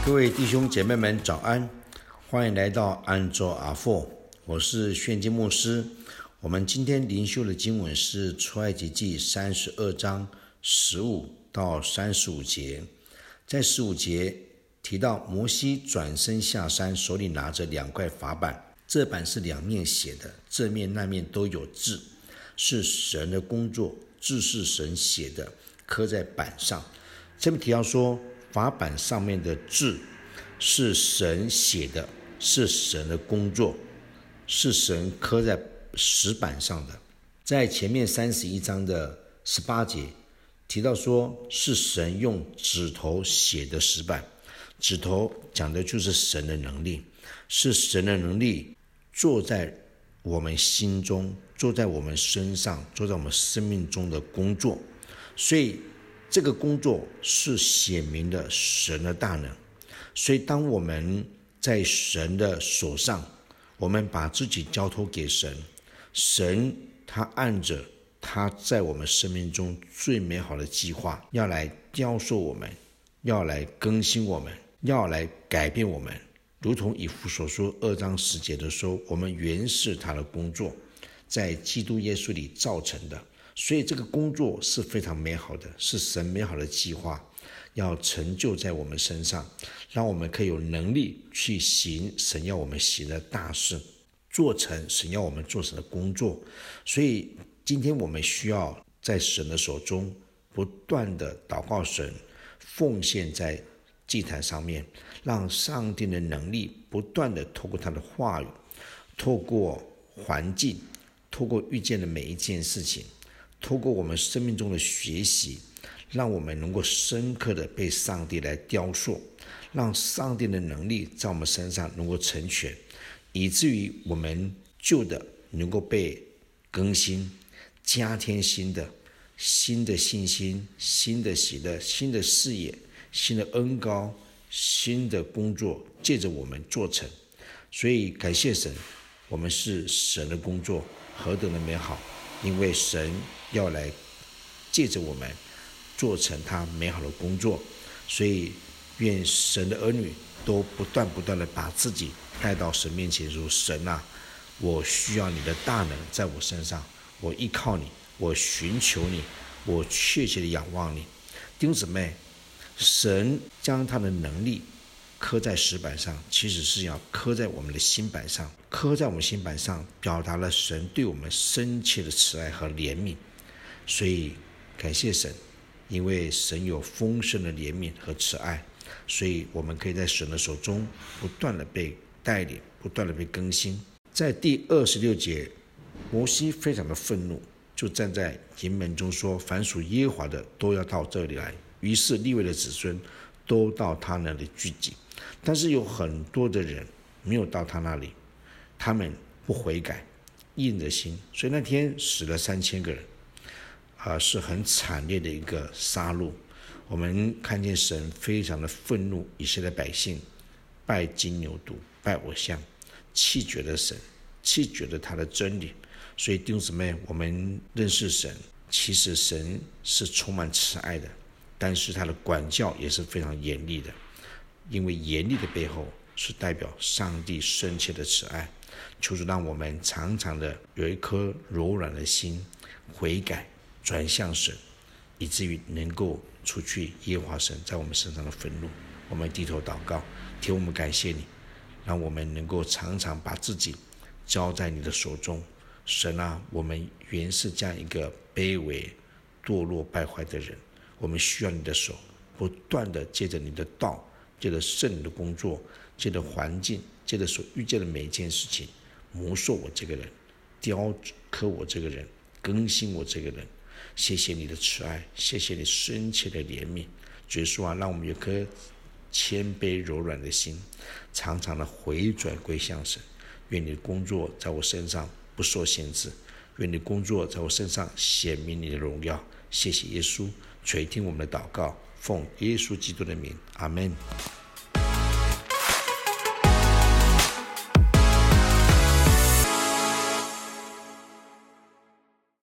各位弟兄姐妹们早安，欢迎来到安州阿父，我是炫金牧师。我们今天灵修的经文是出埃及记32章15到35节。在15节提到摩西转身下山，手里拿着2块法板，这板是2面写的，这面那面都有字，是神的工作，字是神写的，刻在板上。这边提到说，法板上面的字是神写的，是神的工作，是神刻在石板上的。在前面31章的18节提到说，是神用指头写的石板，指头讲的就是神的能力，是神的能力坐在我们心中，坐在我们身上，坐在我们生命中的工作。所以这个工作是显明了神的大能。所以当我们在神的手上，我们把自己交托给神，神他按着他在我们生命中最美好的计划，要来雕塑我们，要来更新我们，要来改变我们。如同以弗所书2章10节的说，我们原是他的工作，在基督耶稣里造成的。所以这个工作是非常美好的，是神美好的计划，要成就在我们身上，让我们可以有能力去行神要我们行的大事，做成神要我们做成的工作。所以今天我们需要在神的手中不断的祷告神，奉献在祭坛上面，让上帝的能力不断的透过他的话语，透过环境，透过遇见的每一件事情，透过我们生命中的学习，让我们能够深刻的被上帝来雕塑，让上帝的能力在我们身上能够成全，以至于我们旧的能够被更新，加添新的信心，新的喜乐，新的事业，新的恩膏，新的工作借着我们做成。所以感谢神，我们是神的工作，何等的美好，因为神要来借着我们做成他美好的工作。所以愿神的儿女都不断的把自己带到神面前，说神啊，我需要你的大能在我身上，我依靠你，我寻求你，我确切的仰望你。弟兄姊妹，神将他的能力刻在石板上，其实是要刻在我们的心板上，刻在我们心板上，表达了神对我们深切的慈爱和怜悯。所以感谢神，因为神有丰盛的怜悯和慈爱，所以我们可以在神的手中不断的被带领，不断的被更新。在第26节，摩西非常的愤怒，就站在营门中说，凡属耶和华的都要到这里来。于是利未的子孙都到他那里聚集，但是有很多的人没有到他那里，他们不悔改，硬着心，所以那天死了3000个人，是很惨烈的一个杀戮。我们看见神非常的愤怒，以色列百姓拜金牛犊，拜偶像，弃绝了神，弃绝了他的真理。所以弟兄姊妹，我们认识神，其实神是充满慈爱的，但是他的管教也是非常严厉的，因为严厉的背后是代表上帝深切的慈爱。求主让我们常常的有一颗柔软的心，悔改转向神，以至于能够除去耶和华神在我们身上的愤怒。我们低头祷告，天，我们感谢你，让我们能够常常把自己交在你的手中。神啊，我们原是这样一个卑微堕落败坏的人，我们需要你的手，不断的借着你的道，借着圣灵的工作，借着环境，借着所遇见的每一件事情，磨塑我这个人，雕刻我这个人，更新我这个人。谢谢你的慈爱，谢谢你深切的怜悯。耶稣啊，让我们有颗谦卑柔软的心，常常的回转归向神。愿你的工作在我身上不受限制，愿你的工作在我身上显明你的荣耀。谢谢耶稣，垂听我们的祷告，奉耶稣基督的名，阿们。